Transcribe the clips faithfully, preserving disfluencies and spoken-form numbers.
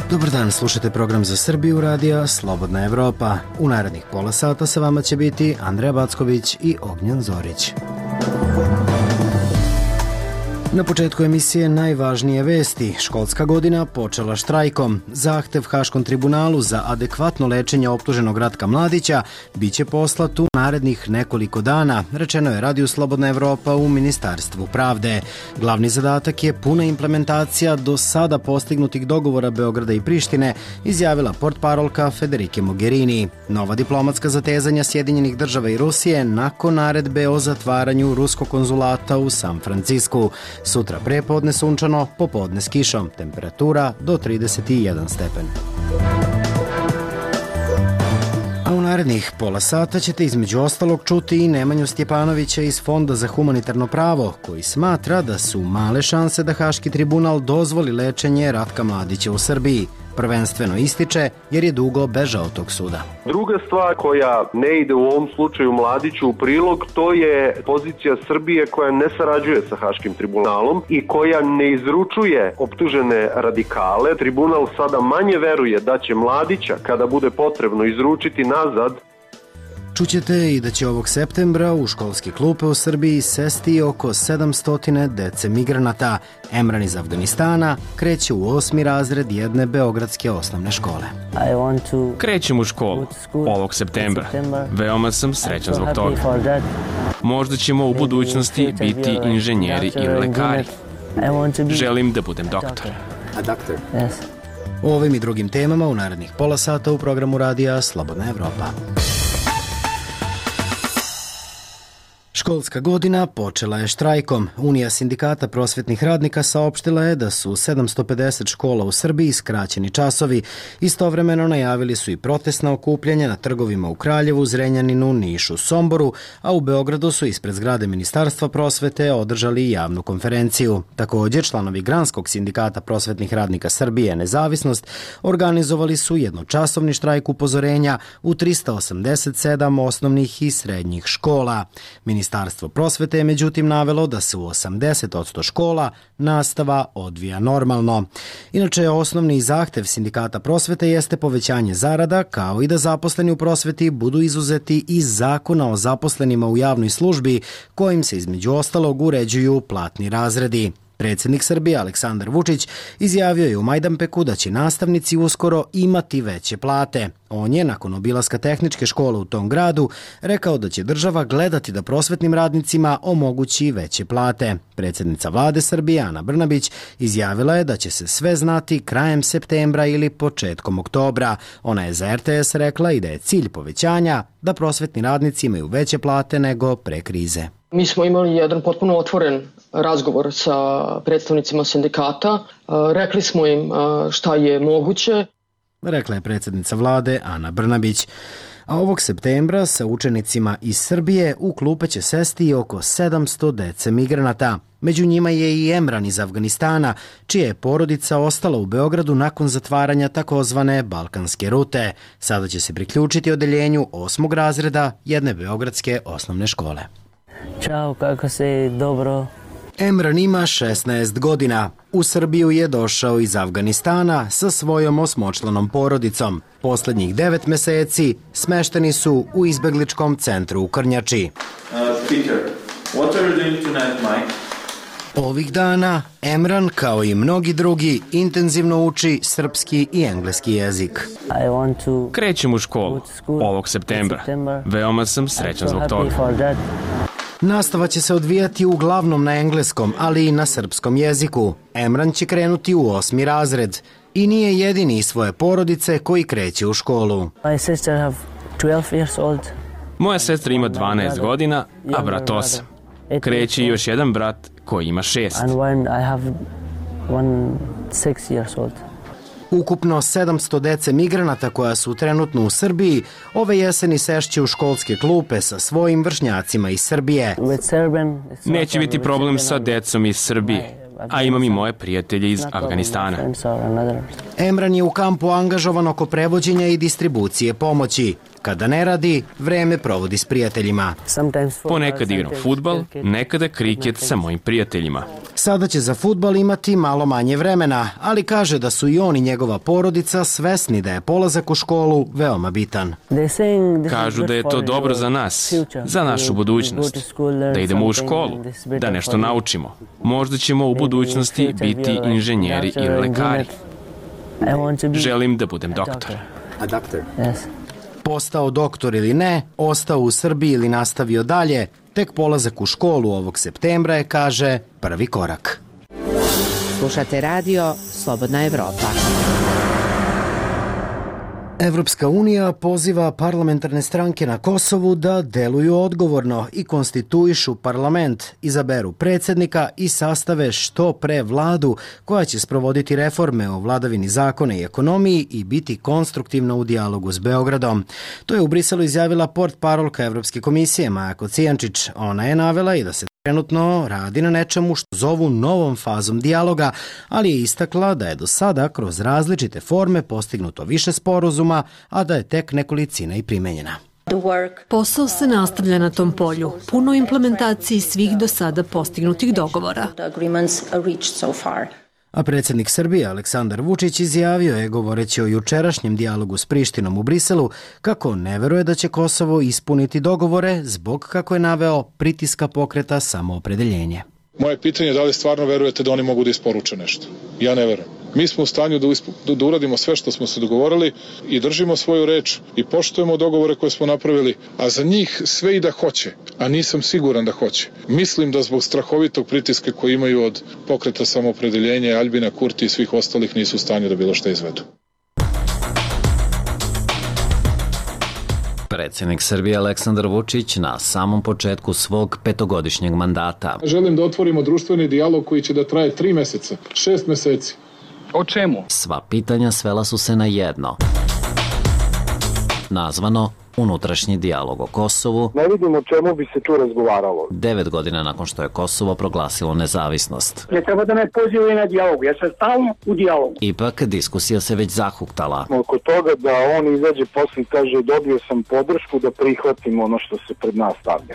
Dobar dan, slušate program za Srbiju radija Slobodna Evropa. U narednih pola sata sa vama će biti Andreja Backović i Ognjen Zorić. Na početku emisije najvažnije vesti. Školska godina počela štrajkom. Zahtev Haškom tribunalu za adekvatno lečenje optuženog Ratka Mladića biće poslat u narednih nekoliko dana, rečeno je Radiju Slobodna Evropa u Ministarstvu pravde. Glavni zadatak je puna implementacija do sada postignutih dogovora Beograda i Prištine, izjavila portparolka Federike Mogherini. Nova diplomatska zatezanja Sjedinjenih država i Rusije nakon naredbe o zatvaranju ruskog konzulata u San Francisku. Sutra prepodne sunčano, popodne s kišom, temperatura do trideset jedan stepen. A u narednih pola sata ćete između ostalog čuti i Nemanju Stjepanovića iz Fonda za humanitarno pravo, koji smatra da su male šanse da Haški tribunal dozvoli lečenje Ratka Mladića u Srbiji. Prvenstveno ističe jer je dugo bežao tog suda. Druga stvar koja ne ide u ovom slučaju Mladiću u prilog, to je pozicija Srbije koja ne sarađuje sa Haškim tribunalom i koja ne izručuje optužene radikale. Tribunal sada manje veruje da će Mladića, kada bude potrebno, izručiti nazad. Čućete i da će ovog septembra u školske klupe u Srbiji sesti oko sedamsto dece migranata. Emran iz Afganistana kreće u osmi razred jedne beogradske osnovne škole. Krećem u školu ovog septembra. Veoma sam srećan zbog toga. Možda ćemo u budućnosti biti inženjeri ili lekari. Želim da budem doktor. A doktor? O ovim i drugim temama u narednih pola sata u programu radija Slobodna Evropa. Školska godina počela je štrajkom. Unija sindikata prosvetnih radnika saopštila je da su sedamsto pedeset škola u Srbiji skraćeni časovi. Istovremeno najavili su i protestna okupljanja na trgovima u Kraljevu, Zrenjaninu, Nišu, Somboru, a u Beogradu su ispred zgrade Ministarstva prosvete održali javnu konferenciju. Također, članovi Granskog sindikata prosvetnih radnika Srbije Nezavisnost organizovali su jednočasovni štrajk upozorenja u trista osamdeset sedam osnovnih i srednjih škola. Ministarstvo prosvete je međutim navelo da se u osamdeset posto škola nastava odvija normalno. Inače, osnovni zahtev sindikata prosvete jeste povećanje zarada, kao i da zaposleni u prosveti budu izuzeti iz Zakona o zaposlenima u javnoj službi, kojim se između ostalog uređuju platni razredi. Predsjednik Srbije Aleksandar Vučić izjavio je u Majdanpeku da će nastavnici uskoro imati veće plate. On je, nakon obilaska tehničke škole u tom gradu, rekao da će država gledati da prosvetnim radnicima omogući veće plate. Predsjednica vlade Srbije Ana Brnabić izjavila je da će se sve znati krajem septembra ili početkom oktobra. Ona je za er te es rekla i da je cilj povećanja da prosvetni radnici imaju veće plate nego pre krize. Mi smo imali jedan potpuno otvoren razgovor sa predstavnicima sindikata. Rekli smo im šta je moguće. Rekla je predsjednica vlade Ana Brnabić. A ovog septembra sa učenicima iz Srbije u klupe će sesti oko sedamsto dece migranata. Među njima je i Emran iz Afganistana, čija je porodica ostala u Beogradu nakon zatvaranja takozvane balkanske rute. Sada će se priključiti odeljenju osmog razreda jedne beogradske osnovne škole. Ćao, kako si? Dobro. Emran ima šesnaest godina. U Srbiju je došao iz Afganistana sa svojom osmočlanom porodicom. Poslednjih devet meseci smešteni su u izbegličkom centru u Krnjači. Uh, Peter, what are you doing tonight, Mike? Ovih dana Emran, kao i mnogi drugi, intenzivno uči srpski i engleski jezik. Krećem u školu ovog septembra. Veoma sam srećan zbog toga. Nastava će se odvijati uglavnom na engleskom, ali i na srpskom jeziku. Emran će krenuti u osmi razred i nije jedini iz svoje porodice koji kreće u školu. Moja sestra ima dvanaest godina, a brat osam. Kreće još jedan brat koji ima šest. Ukupno sedamsto dece migranata koja su trenutno u Srbiji ove jeseni sešće u školske klupe sa svojim vršnjacima iz Srbije. Neće biti problem sa decom iz Srbije, a imam i moje prijatelje iz Afganistana. Emran je u kampu angažovan oko prevođenja i distribucije pomoći. Kada ne radi, vreme provodi s prijateljima. Ponekad igram fudbal, nekada kriket sa mojim prijateljima. Sada će za fudbal imati malo manje vremena, ali kaže da su i on i njegova porodica svesni da je polazak u školu veoma bitan. Kažu da je to dobro za nas, za našu budućnost, da idemo u školu, da nešto naučimo. Možda ćemo u budućnosti biti inženjeri ili lekari. Želim da budem doktor. A doktor? Postao doktor ili ne, ostao u Srbiji ili nastavio dalje, tek polazak u školu ovog septembra je, kaže, prvi korak. Slušate radio Slobodna Evropa. Evropska unija poziva parlamentarne stranke na Kosovu da deluju odgovorno i konstituišu parlament, izaberu predsjednika i sastave što pre vladu koja će sprovoditi reforme o vladavini zakona i ekonomiji i biti konstruktivna u dijalogu s Beogradom. To je u Briselu izjavila portparolka Evropske komisije Maja Kocijančić. Ona je navela i da se trenutno radi na nečemu što zovu novom fazom dijaloga, ali je istakla da je do sada kroz različite forme postignuto više sporazuma, a da je tek nekolicina i primenjena. Posao se nastavlja na tom polju, puno implementaciji svih do sada postignutih dogovora. A predsjednik Srbije Aleksandar Vučić izjavio je, govoreći o jučerašnjem dijalogu s Prištinom u Briselu, kako ne veruje da će Kosovo ispuniti dogovore zbog, kako je naveo, pritiska pokreta Samoopredeljenje. Moje pitanje je da li stvarno verujete da oni mogu da isporuče nešto. Ja ne verujem. Mi smo u stanju da, usp... da uradimo sve što smo se dogovorili i držimo svoju reč i poštujemo dogovore koje smo napravili, a za njih sve i da hoće, a nisam siguran da hoće. Mislim da zbog strahovitog pritiska koji imaju od pokreta Samoopredeljenja, Aljbina Kurti i svih ostalih nisu u stanju da bilo šta izvedu. Predsjednik Srbije Aleksandar Vučić na samom početku svog petogodišnjeg mandata. Želim da otvorimo društveni dijalog koji će da traje tri meseca, šest meseci. O čemu? Sva pitanja svela su se na jedno. Nazvano unutrašnji dijalog o Kosovu. Ne vidim o čemu bi se tu razgovaralo. Devet godina nakon što je Kosovo proglasilo nezavisnost. Ne treba da me pozivaju na dijalog, ja sam stalno u dijalogu. Ipak diskusija se već zahuktala. Oko toga da on izađe posle i kaže dobio sam podršku da prihvatim ono što se pred nas stavlja.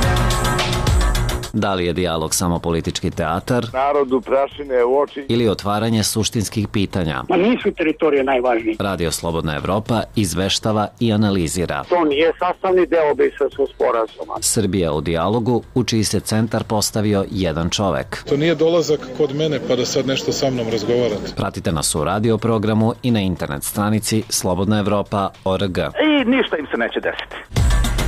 Da li je dijalog samo politički teatar? Narodu prašine u oči. Ili otvaranje suštinskih pitanja? Ma nisu teritorije najvažnije. Radio Slobodna Evropa izveštava i analizira. To nije sastavni deo Briselskog sporazuma. Srbija u dijalogu, u čiji se centar postavio jedan čovek. To nije dolazak kod mene pa da sad nešto sa mnom razgovarate. Pratite nas u radio programu i na internet stranici slobodna evropa tačka org. I ništa im se neće desiti.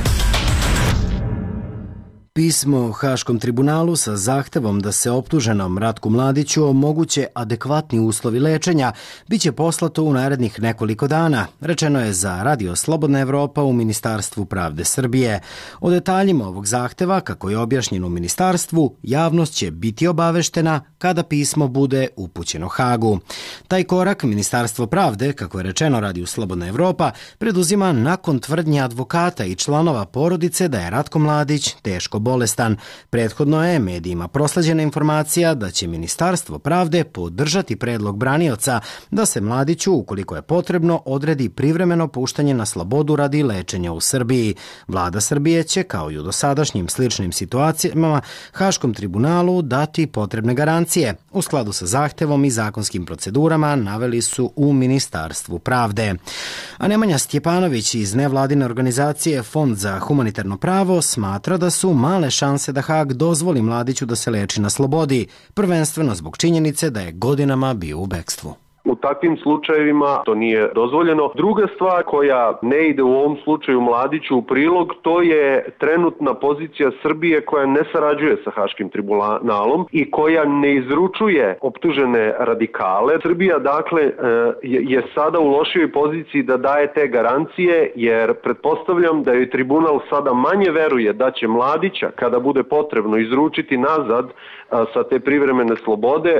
Pismo Haškom tribunalu sa zahtevom da se optuženom Ratku Mladiću omoguće adekvatni uslovi lečenja biće poslato u narednih nekoliko dana, rečeno je za Radio Slobodna Evropa u Ministarstvu pravde Srbije. O detaljima ovog zahteva, kako je objašnjeno u ministarstvu, javnost će biti obaveštena kada pismo bude upućeno Hagu. Taj korak Ministarstvo pravde, kako je rečeno Radio Slobodna Evropa, preduzima nakon tvrdnje advokata i članova porodice da je Ratko Mladić teško bolestan. Prethodno je medijima prosleđena informacija da će Ministarstvo pravde podržati predlog branioca da se Mladiću, ukoliko je potrebno, odredi privremeno puštanje na slobodu radi lečenja u Srbiji. Vlada Srbije će, kao i u dosadašnjim sličnim situacijama, Haškom tribunalu dati potrebne garancije. U skladu sa zahtevom i zakonskim procedurama naveli su u Ministarstvu pravde. A Nemanja Stjepanović iz nevladine organizacije Fond za humanitarno pravo smatra da su male šanse da Hag dozvoli Mladiću da se leči na slobodi, prvenstveno zbog činjenice da je godinama bio u bekstvu. U takvim slučajevima to nije dozvoljeno. Druga stvar koja ne ide u ovom slučaju Mladiću u prilog, to je trenutna pozicija Srbije koja ne sarađuje sa Haškim tribunalom i koja ne izručuje optužene radikale. Srbija dakle je sada u lošijoj poziciji da daje te garancije, jer pretpostavljam da joj tribunal sada manje veruje da će Mladića, kada bude potrebno, izručiti nazad sa te privremene slobode.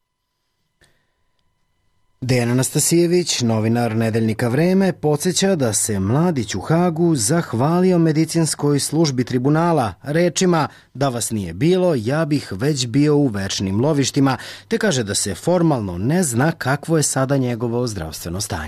Dejan Anastasijević, novinar nedeljnika Vreme, podsjeća da se Mladić u Hagu zahvalio medicinskoj službi tribunala rečima da vas nije bilo, ja bih već bio u večnim lovištima, te kaže da se formalno ne zna kakvo je sada njegovo zdravstveno stanje.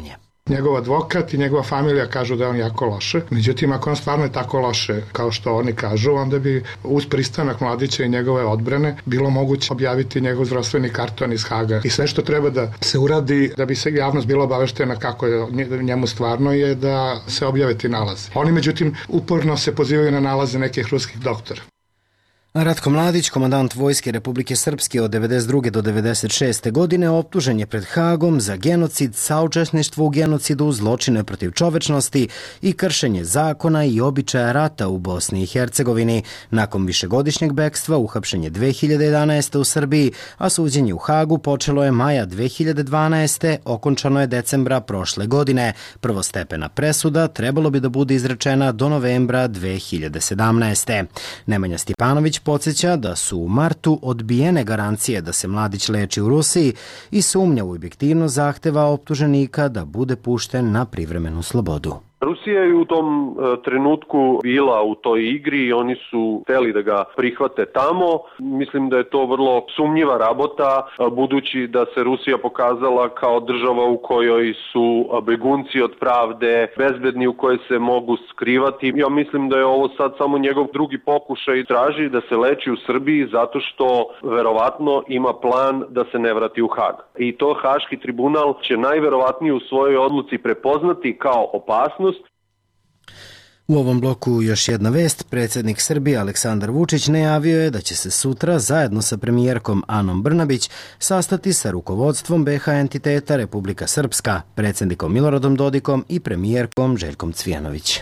Njegov advokat i njegova familija kažu da je on jako loše. Međutim, ako on stvarno je tako loše, kao što oni kažu, onda bi uz pristanak Mladića i njegove odbrane bilo moguće objaviti njegov zdravstveni karton iz Haga. I sve što treba da se uradi da bi se javnost bila obaveštena kako je njemu stvarno je da se objave ti nalaze. Oni, međutim, uporno se pozivaju na nalaze nekih ruskih doktora. Ratko Mladić, komandant Vojske Republike Srpske od devedeset druge do devedeset šeste godine, optužen je pred Hagom za genocid, saučesništvo u genocidu, zločine protiv čovečnosti i kršenje zakona i običaja rata u Bosni i Hercegovini. Nakon višegodišnjeg bekstva uhapšen je dve hiljade jedanaeste. u Srbiji, a suđenje u Hagu počelo je maja dve hiljade dvanaeste. Okončano je decembra prošle godine. Prvostepena presuda trebalo bi da bude izrečena do novembra dve hiljade sedamnaeste. Nemanja Stipanović podsjeća da su u martu odbijene garancije da se Mladić leči u Rusiji i sumnja u objektivnost zahteva optuženika da bude pušten na privremenu slobodu. Rusija je u tom e, trenutku bila u toj igri i oni su hteli da ga prihvate tamo. Mislim da je to vrlo sumnjiva rabota, budući da se Rusija pokazala kao država u kojoj su begunci od pravde, bezbedni u kojoj se mogu skrivati. Ja mislim da je ovo sad samo njegov drugi pokušaj, traži da se leči u Srbiji zato što verovatno ima plan da se ne vrati u Hag. I to Haški tribunal će najverovatnije u svojoj odluci prepoznati kao opasnost. U ovom bloku još jedna vest. Predsjednik Srbije Aleksandar Vučić najavio je da će se sutra zajedno sa premijerkom Anom Brnabić sastati sa rukovodstvom be ha entiteta Republika Srpska, predsjednikom Miloradom Dodikom i premijerkom Željkom Cvijanović.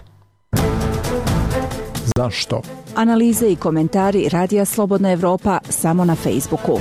Zašto? Analize i komentari Radija Slobodna Evropa samo na Facebooku.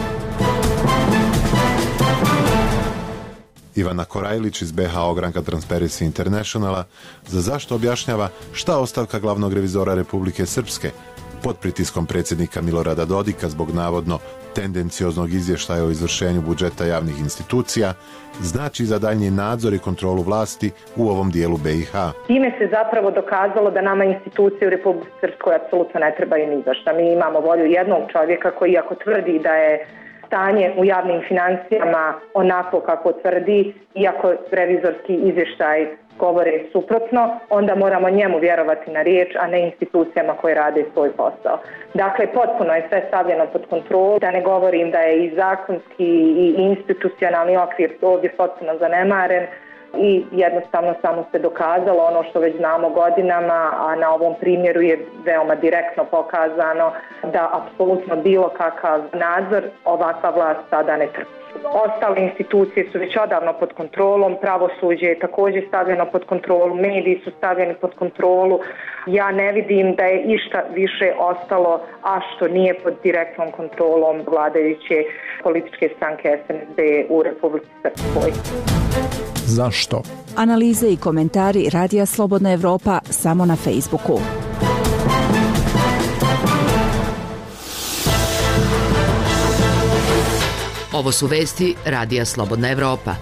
Ivana Korajlić iz be ha ogranka Transparency Internationala za zašto objašnjava šta ostavka glavnog revizora Republike Srpske pod pritiskom predsjednika Milorada Dodika zbog navodno tendencioznog izvještaja o izvršenju budžeta javnih institucija znači za daljnji nadzor i kontrolu vlasti u ovom dijelu be i ha. Time se zapravo dokazalo da nama institucije u Republici Srpskoj apsolutno ne trebaju ni za šta. Mi imamo volju jednog čovjeka koji ako tvrdi da je stanje u javnim financijama onako kako tvrdi, iako revizorski izvještaj govore suprotno, onda moramo njemu vjerovati na riječ, a ne institucijama koje rade svoj posao. Dakle, potpuno je sve stavljeno pod kontrolu, da ne govorim da je i zakonski i institucionalni okvir ovdje potpuno zanemaren i jednostavno samo se dokazalo ono što već znamo godinama, a na ovom primjeru je veoma direktno pokazano da apsolutno bilo kakav nadzor ovakva vlast sada ne trpi. Ostale institucije su već odavno pod kontrolom, pravosuđe je također stavljeno pod kontrolu, mediji su stavljeni pod kontrolu. Ja ne vidim da je išta više ostalo, a što nije pod direktnom kontrolom vladajuće političke stranke es en es de u Republici Srpskoj. Zašto? Analize i komentari Radija Slobodna Evropa samo na Facebooku. Ovo su vesti Radija Slobodna Evropa.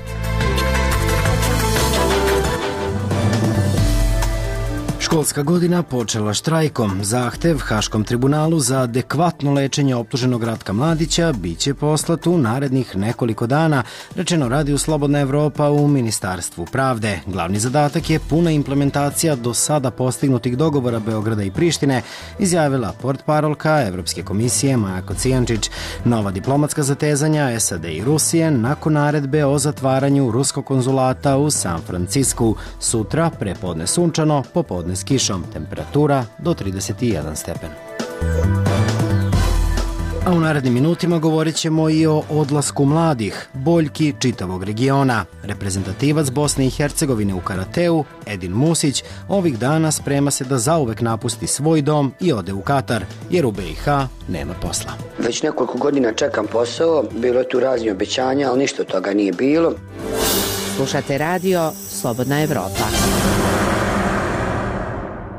Školska godina počela štrajkom. Zahtev Haškom tribunalu za adekvatno lečenje optuženog Ratka Mladića biće poslat u narednih nekoliko dana, rečeno Radiju Slobodna Evropa u Ministarstvu pravde. Glavni zadatak je puna implementacija do sada postignutih dogovora Beograda i Prištine, izjavila portparolka Evropske komisije Maja Kocijančić. Nova diplomatska zatezanja es a de i Rusije nakon naredbe o zatvaranju ruskog konzulata u San Francisku. Sutra prepodne sunčano, popodne s kišom, temperatura do trideset jedan stepen. A u narednim minutima govorit ćemo i o odlasku mladih, boljki čitavog regiona. Reprezentativac Bosne i Hercegovine u karateu, Edin Musić, ovih dana sprema se da zauvek napusti svoj dom i ode u Katar, jer u be i ha nema posla. Već nekoliko godina čekam posao, bilo je tu raznih obećanja, ali ništa toga nije bilo. Slušate radio Slobodna Evropa.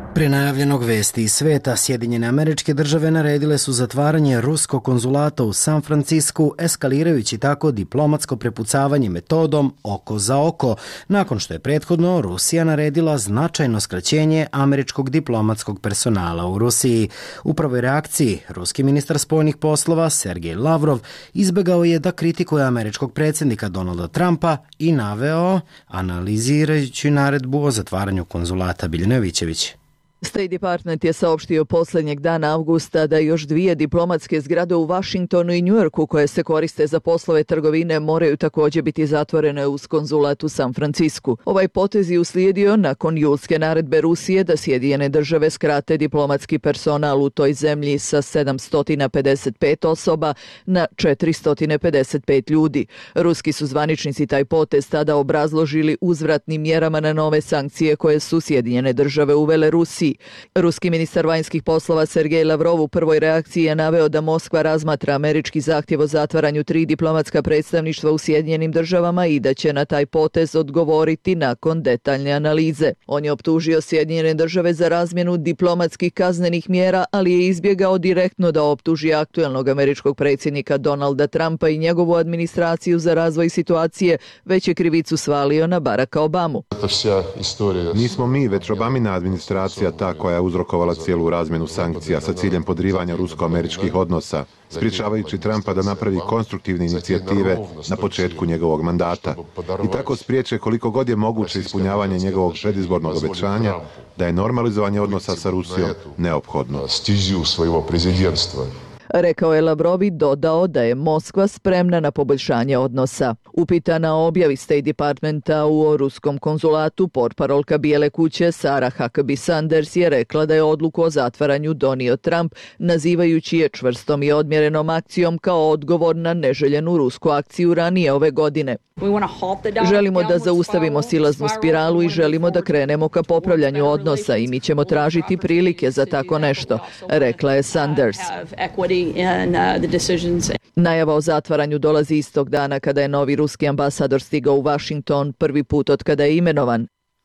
Pre najavljenog vesti iz sveta, Sjedinjene Američke Države naredile su zatvaranje ruskog konzulata u San Francisku, eskalirajući tako diplomatsko prepucavanje metodom oko za oko, nakon što je prethodno Rusija naredila značajno skraćenje američkog diplomatskog personala u Rusiji. U prvoj reakciji, ruski ministar spoljnih poslova Sergej Lavrov izbegao je da kritikuje američkog predsjednika Donalda Trumpa i naveo, analizirajući naredbu o zatvaranju konzulata. Biljana Jovićević. State Department je saopštio posljednjeg dana avgusta da još dvije diplomatske zgrade u Vašingtonu i Njujorku koje se koriste za poslove trgovine moraju također biti zatvorene uz konzulat u San Francisku. Ovaj potez je uslijedio nakon julske naredbe Rusije da Sjedinjene Države skrate diplomatski personal u toj zemlji sa sedamsto pedeset pet osoba na četiristo pedeset pet ljudi. Ruski su zvaničnici taj potez tada obrazložili uzvratnim mjerama na nove sankcije koje su Sjedinjene Države uvele Rusiji. Ruski ministar vanjskih poslova Sergej Lavrov u prvoj reakciji je naveo da Moskva razmatra američki zahtjev o zatvaranju tri diplomatska predstavništva u Sjedinjenim Državama i da će na taj potez odgovoriti nakon detaljne analize. On je optužio Sjedinjene Države za razmjenu diplomatskih kaznenih mjera, ali je izbjegao direktno da optuži aktuelnog američkog predsjednika Donalda Trumpa i njegovu administraciju za razvoj situacije, već je krivicu svalio na Baracka Obamu. Nismo mi, već Obamina administracija ta koja je uzrokovala cijelu razmjenu sankcija sa ciljem podrivanja rusko-američkih odnosa, sprječavajući Trumpa da napravi konstruktivne inicijative na početku njegovog mandata i tako spriječe koliko god je moguće ispunjavanje njegovog predizbornog obećanja da je normalizovanje odnosa sa Rusijom neophodno. Rekao je Lavrov i dodao da je Moskva spremna na poboljšanje odnosa. Upitana o objavi State Departmenta u ruskom konzulatu, portparolka Bijele kuće Sarah Huckabee Sanders je rekla da je odluku o zatvaranju donio Trump, nazivajući je čvrstom i odmjerenom akcijom kao odgovor na neželjenu rusku akciju ranije ove godine. Želimo da zaustavimo silaznu spiralu i želimo da krenemo ka popravljanju odnosa i mi ćemo tražiti prilike za tako nešto, rekla je Sanders. Najava o zatvaranju dolazi istog dana kada je novi ruski ambasador stigao u Washington prvi put od kada je imenovan.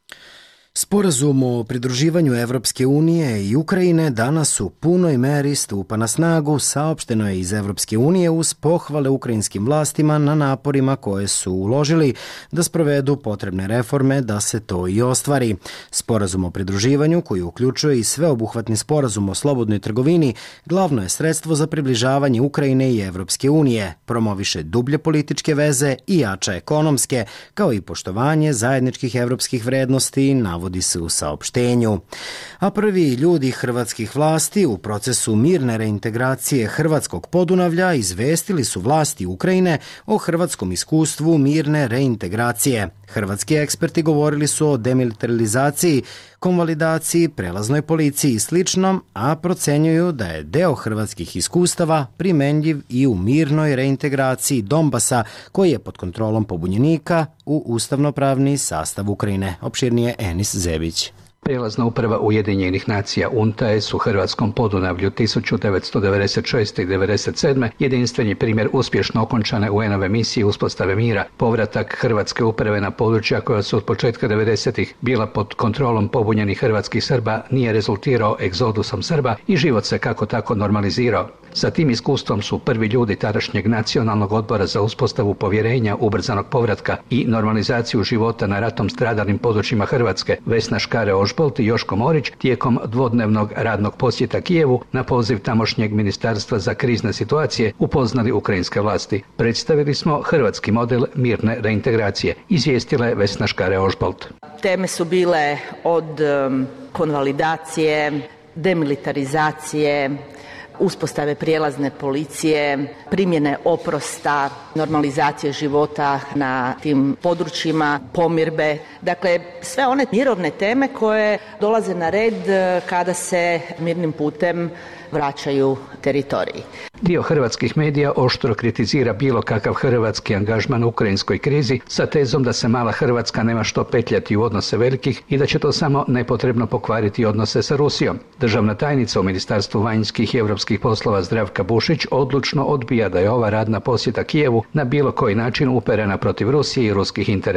Sporazum o pridruživanju Evropske unije i Ukrajine danas u punoj meri stupa na snagu, saopšteno je iz Evropske unije uz pohvale ukrajinskim vlastima na naporima koje su uložili da sprovedu potrebne reforme da se to i ostvari. Sporazum o pridruživanju, koji uključuje i sveobuhvatni sporazum o slobodnoj trgovini, glavno je sredstvo za približavanje Ukrajine i Evropske unije, promoviše dublje političke veze i jača ekonomske, kao i poštovanje zajedničkih evropskih vrednosti, navodi se u saopštenju. A prvi ljudi hrvatskih vlasti u procesu mirne reintegracije hrvatskog Podunavlja izvestili su vlasti Ukrajine o hrvatskom iskustvu mirne reintegracije. Hrvatski eksperti govorili su o demilitarizaciji, konvalidaciji, prelaznoj policiji i sličnom, a procenjuju da je deo hrvatskih iskustava primenljiv i u mirnoj reintegraciji Donbasa, koji je pod kontrolom pobunjenika u ustavnopravni sastav Ukrajine. Opširnije Enis Zebić. Prijelazna uprava Ujedinjenih nacija U N T A S u hrvatskom Podunavlju tisuću devetsto devedeset šeste i devedeset sedme jedinstveni primjer uspješno okončane U N-ove misije uspostave mira, povratak hrvatske uprave na područja koja su od početka devedesetih bila pod kontrolom pobunjenih hrvatskih Srba nije rezultirao egzodusom Srba i život se kako tako normalizirao. Sa tim iskustvom su prvi ljudi tadašnjeg Nacionalnog odbora za uspostavu povjerenja, ubrzanog povratka i normalizaciju života na ratom stradalim područjima Hrvatske, Vesna Škare-Ožbolt i Joško Morić, tijekom dvodnevnog radnog posjeta Kijevu na poziv tamošnjeg ministarstva za krizne situacije upoznali ukrajinske vlasti. Predstavili smo hrvatski model mirne reintegracije, izvijestila je Vesna Škare-Ožbolt. Teme su bile od um, konvalidacije, demilitarizacije, uspostave prijelazne policije, primjene oprosta, normalizacije života na tim područjima, pomirbe. Dakle, sve one mirovne teme koje dolaze na red kada se mirnim putem vraćaju teritoriji. Dio hrvatskih medija oštro kritizira bilo kakav hrvatski angažman u ukrajinskoj krizi sa tezom da se mala Hrvatska nema što petljati u odnose velikih i da će to samo nepotrebno pokvariti odnose sa Rusijom. Državna tajnica u Ministarstvu vanjskih i europskih poslova Zdravka Bušić odlučno odbija da je ova radna posjeta Kijevu na bilo koji način uperena protiv Rusije i ruskih interesa.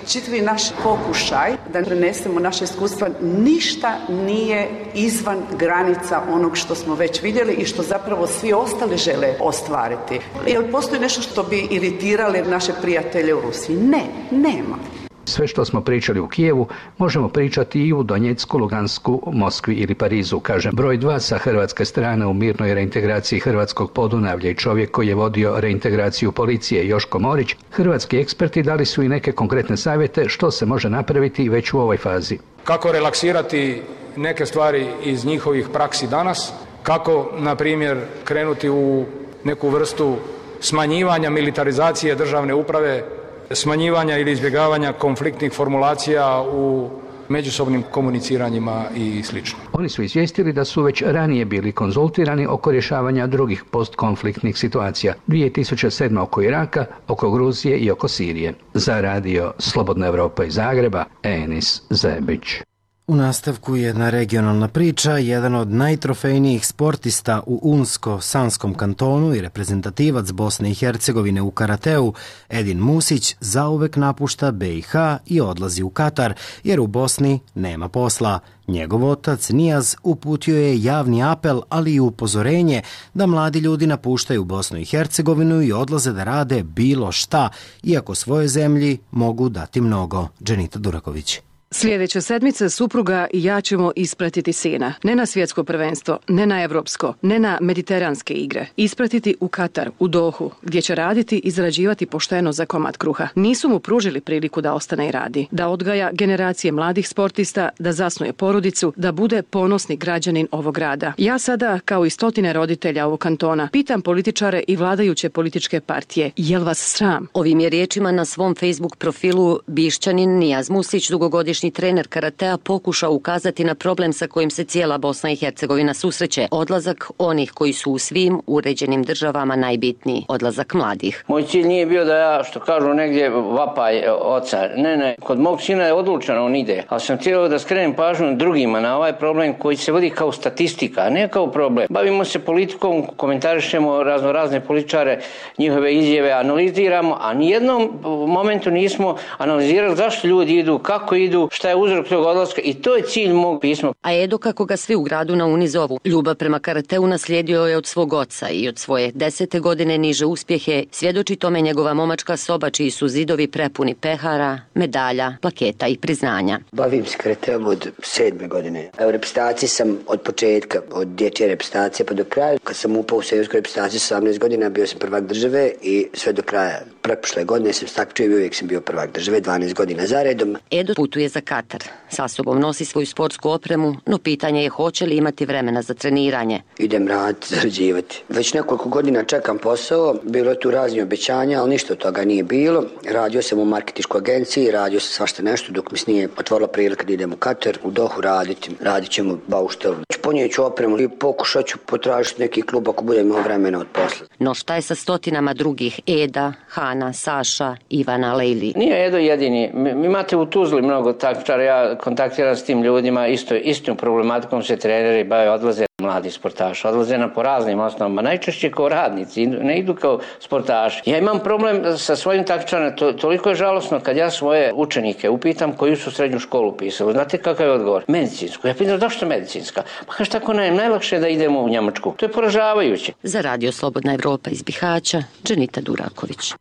Čitavi naš pokušaj da prenesemo naše iskustva ništa nije izvan granica onog što smo već vidjeli i što zapravo svi ostali žele ostvariti. Jel postoji nešto što bi iritirali naše prijatelje u Rusiji? Ne, nema. Sve što smo pričali u Kijevu možemo pričati i u Donjecku, Lugansku, Moskvi ili Parizu, kaže broj dva sa hrvatske strane u mirnoj reintegraciji hrvatskog Podunavlja i čovjek koji je vodio reintegraciju policije Joško Morić. Hrvatski eksperti dali su i neke konkretne savjete što se može napraviti već u ovoj fazi. Kako relaksirati neke stvari iz njihovih praksi danas, kako, na primjer, krenuti u neku vrstu smanjivanja militarizacije državne uprave, smanjivanja ili izbjegavanja konfliktnih formulacija u međusobnim komuniciranjima i sl. Oni su izvijestili da su već ranije bili konzultirani oko rješavanja drugih postkonfliktnih situacija. dvije tisuće sedme. oko Iraka, oko Gruzije i oko Sirije. Za radio Slobodna Evropa iz Zagreba, Enis Zebić. U nastavku jedna regionalna priča. Jedan od najtrofejnijih sportista u Unsko-Sanskom kantonu i reprezentativac Bosne i Hercegovine u karateu, Edin Musić, zauvek napušta be i ha i odlazi u Katar, jer u Bosni nema posla. Njegov otac Nijaz uputio je javni apel, ali i upozorenje da mladi ljudi napuštaju Bosnu i Hercegovinu i odlaze da rade bilo šta, iako svojoj zemlji mogu dati mnogo. Dženita Duraković. Sljedeće sedmice supruga i ja ćemo ispratiti sina. Ne na svjetsko prvenstvo, ne na evropsko, ne na mediteranske igre. Ispratiti u Katar, u Dohu, gdje će raditi i zarađivati pošteno za komad kruha. Nisu mu pružili priliku da ostane i radi. Da odgaja generacije mladih sportista, da zasnuje porodicu, da bude ponosni građanin ovog grada. Ja sada, kao i stotine roditelja ovog kantona, pitam političare i vladajuće političke partije, jel vas sram? Ovim je riječima na svom Facebook profilu Bišćanin Nijaz Musić, dugogodišnji trener karatea, pokušao ukazati na problem sa kojim se cijela Bosna i Hercegovina susreće. Odlazak onih koji su u svim uređenim državama najbitniji. Odlazak mladih. Moj cilj nije bio da ja, što kažu negdje, vapaj oca. Ne, ne. Kod mog sina je odlučeno, on ide. Ali sam htio da skrenem pažnju drugima na ovaj problem koji se vodi kao statistika, a ne kao problem. Bavimo se politikom, komentarišemo razno razne političare, njihove izjave analiziramo, a nijednom momentu nismo analizirali zašto ljudi idu, kako idu, šta je uzrok tog odlaska, i to je cilj mog pisma. A Edo, kako ga svi u gradu na Uni zovu, ljubav prema karateu naslijedio je od svog oca i od svoje desete godine niže uspjehe svjedoči tome njegova momačka soba čiji su zidovi prepuni pehara, medalja, plaketa i priznanja. Bavim se karateom od sedme godine. U reprezentaciji sam od početka, od dječje reprezentacije pa do kraja. Kad sam upao u seniorsku reprezentaciju sa osamnaest godina, bio sam prvak države i sve do kraja. Pretprošle godine sam se takmičio i uvijek sam bio prvak države, dvanaest godina zaredom. Edo putuje za Katar. Sa sobom nosi svoju sportsku opremu, no pitanje je hoće li imati vremena za treniranje. Idem raditi, zarađivati. Već nekoliko godina čekam posao, bilo je tu raznih obećanja, ali ništa od toga nije bilo. Radio sam u marketinškoj agenciji, radio sam svašta nešto dok mi se nije otvorila prilika da idem u Katar, u Dohu raditi. Radit ćemo bauštel. Ponijet ću opremu i pokušat ću potražiti neki klub ako budem imao vremena od posla. No šta je sa stotinama drugih? Eda, Hana, Saša, Ivana, Lejli. Nije Edo jedini. Mi imate u Tuzli mnogo takmičara, ja kontaktiram s tim ljudima, isto, istom problematikom se treneri bave, odlaze mladi sportaši, odlaze na po raznim osnovama, najčešće kao radnici, ne idu kao sportaši. Ja imam problem sa svojim takmičarima, to, toliko je žalosno kad ja svoje učenike upitam koju su srednju školu pisali. Znate kakav je odgovor? Medicinsku. Ja pitam zašto medicinska? Pa kaže tako ne, najlakše je da idemo u Njemačku. To je poražavajuće. Za radio Slobodna Evropa iz Bihaća, Dženita Duraković.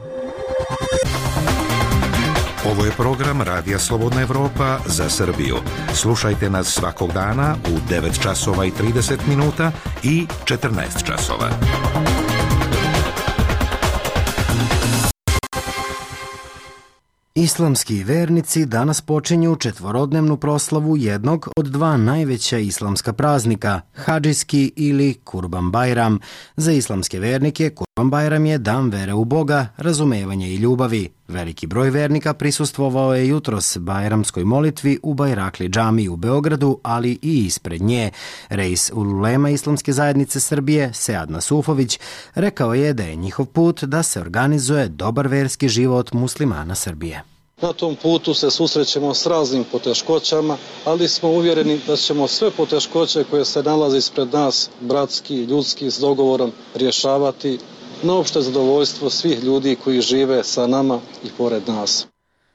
Ovo je program Radija Slobodna Evropa za Srbiju. Slušajte nas svakog dana u devet časova i trideset minuta i četrnaest časova. Islamski vernici danas počinju četvorodnevnu proslavu jednog od dva najveća islamska praznika, hadžijski ili Kurban Bajram. Za islamske vernike Kurban Bajram je dan vere u Boga, razumevanja i ljubavi. Veliki broj vernika prisustvovao je jutros bajramskoj molitvi u Bajrakli džamiji u Beogradu, ali i ispred nje. Reis ulema Islamske zajednice Srbije, Sead Nasufović, rekao je da je njihov put da se organizuje dobar verski život muslimana Srbije. Na tom putu se susrećemo s raznim poteškoćama, ali smo uvjereni da ćemo sve poteškoće koje se nalaze ispred nas, bratski, ljudski, s dogovorom rješavati na opšte zadovoljstvo svih ljudi koji žive sa nama i pored nas.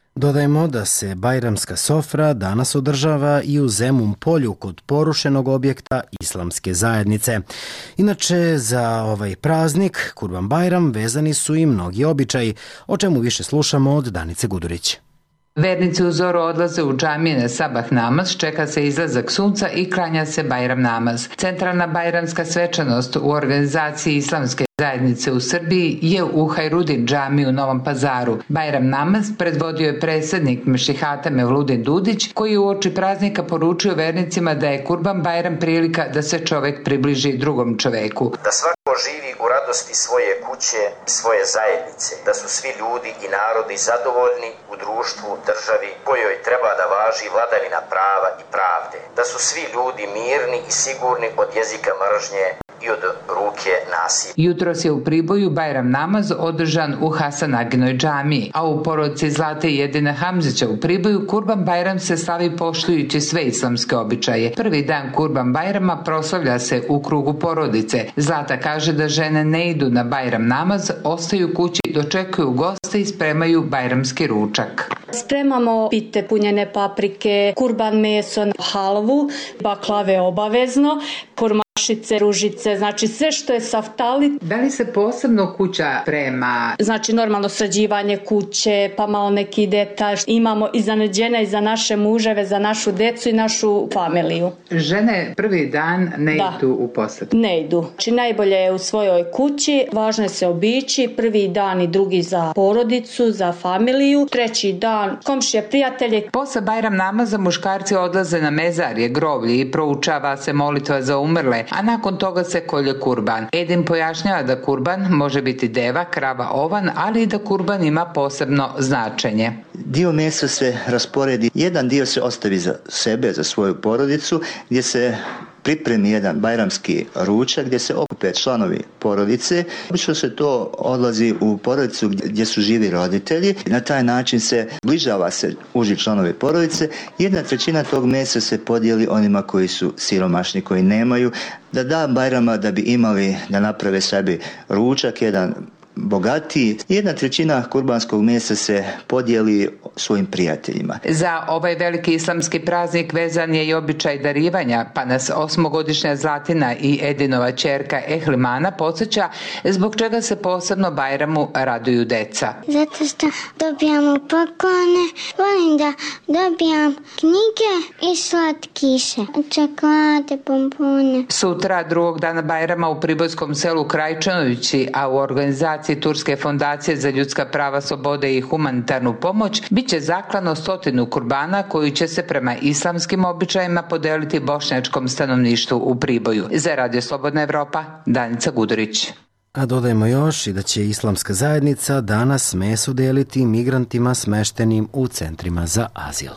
Dodajemo da se Bajramska sofra danas održava i u Zemun polju kod porušenog objekta Islamske zajednice. Inače, za ovaj praznik, Kurban Bajram, vezani su i mnogi običaji, o čemu više slušamo od Danice Gudurić. Vernici u zoru odlaze u džamije na sabah namaz, čeka se izlazak sunca i klanja se Bajram namaz. Centralna bajramska svečanost u organizaciji Islamske zajednice u Srbiji je u Hajrudin džamiji u Novom Pazaru. Bajram namaz predvodio je predsjednik Mešihata Mevludin Dudić, koji u oči praznika poručio vernicima da je Kurban Bajram prilika da se čovek približi drugom čoveku. Da svako živi u radosti svoje kuće i svoje zajednice, da su svi ljudi i narodi zadovoljni u društvu, državi kojoj treba da važi vladavina prava i pravde, da su svi ljudi mirni i sigurni od jezika mržnje i od ruke nasilja. Jutros je u Priboju Bajram namaz održan u Hasan Aginoj džamiji, a u porodici Zlate i Jedina Hamzića u Priboju Kurban Bajram se slavi poštujući sve islamske običaje. Prvi dan Kurban Bajrama proslavlja se u krugu porodice. Zlata kaže da žene ne idu na Bajram namaz, ostaju kući, dočekuju goste i spremaju bajramski ručak. Spremamo pite punjene paprike, kurban meso, halvu, baklave obavezno, kurmašice, ružice, znači sve što je saftali. Da li se posebno kuća sprema? Znači normalno sređivanje kuće, pa malo neki detalj. Imamo i za neđene i za naše muževe, za našu decu i našu familiju. Žene prvi dan ne da. idu u posjet? Ne idu. Znači najbolje je u svojoj kući, važno je se obići, prvi dan i drugi za porodicu, za familiju, treći dan komšije, prijatelje. Posle Bajram namaza muškarci odlaze na mezarje, groblje i proučava se molitva za umrle, a nakon toga se kolje kurban. Edin pojašnjava da kurban može biti deva, krava, ovan, ali i da kurban ima posebno značenje. Dio mesa se rasporedi, jedan dio se ostavi za sebe, za svoju porodicu, gdje se pripremi jedan bajramski ručak gdje se okupe članovi porodice. Obično se to odlazi u porodicu gdje su živi roditelji. Na taj način se bližava se uži članovi porodice. Jedna trećina tog mesa se podijeli onima koji su siromašni, koji nemaju, da da Bajrama da bi imali da naprave sebi ručak, jedan bogatiji. Jedna trećina kurbanskog mesa se podijeli svojim prijateljima. Za ovaj veliki islamski praznik vezan je i običaj darivanja, pa nas osmogodišnja Zlatina i Edinova ćerka Ehlimana podsjeća zbog čega se posebno Bajramu raduju deca. Zato što dobijamo poklone, volim da dobijam knjige i slatkiše, čokolade, bombone. Sutra, drugog dana Bajrama u pribojskom selu Krajčanovići, a u organizaciji Turske fondacije za ljudska prava, slobode i humanitarnu pomoć, bit će zaklano stotinu kurbana koji će se prema islamskim običajima podeliti bošnjačkom stanovništvu u Priboju. Za Radio Slobodna Evropa, Danica Gudurić. A dodajemo još i da će Islamska zajednica danas meso deliti migrantima smeštenim u centrima za azil.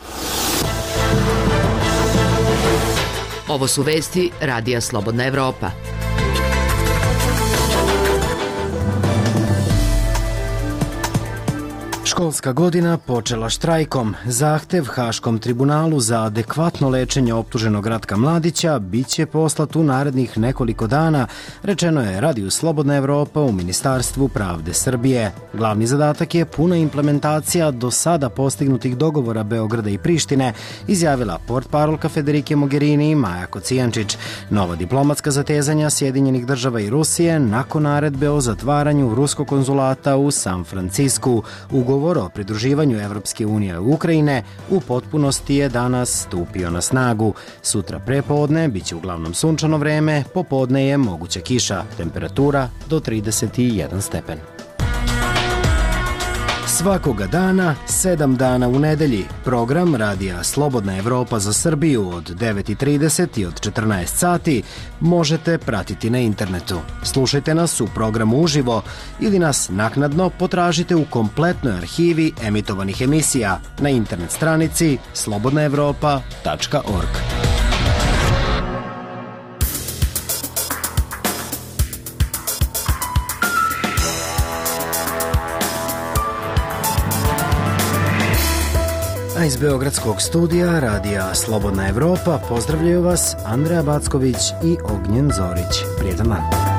Ovo su vesti Radija Slobodna Evropa. Školska godina počela štrajkom. Zahtev Haškom tribunalu za adekvatno lečenje optuženog Ratka Mladića biće poslat u narednih nekoliko dana, rečeno je Radiju Slobodna Evropa u Ministarstvu pravde Srbije. Glavni zadatak je puna implementacija do sada postignutih dogovora Beograda i Prištine, izjavila portparolka Federike Mogherini i Maja Kocijančić. Nova diplomatska zatezanja Sjedinjenih država i Rusije nakon naredbe o zatvaranju ruskog konzulata u San Francisku. Ugovor o pridruživanju Evropske unije u Ukrajine u potpunosti je danas stupio na snagu. Sutra prepodne biće uglavnom sunčano vreme, popodne je moguća kiša, temperatura do trideset jedan stepen. Svakoga dana, sedam dana u nedelji, program Radija Slobodna Evropa za Srbiju od devet i trideset i od četrnaest sati možete pratiti na internetu. Slušajte nas u programu uživo ili nas naknadno potražite u kompletnoj arhivi emitovanih emisija na internet stranici slobodna evropa tačka org. A iz Beogradskog studija Radija Slobodna Evropa pozdravljaju vas Andreja Backović i Ognjen Zorić. Prijetan dan.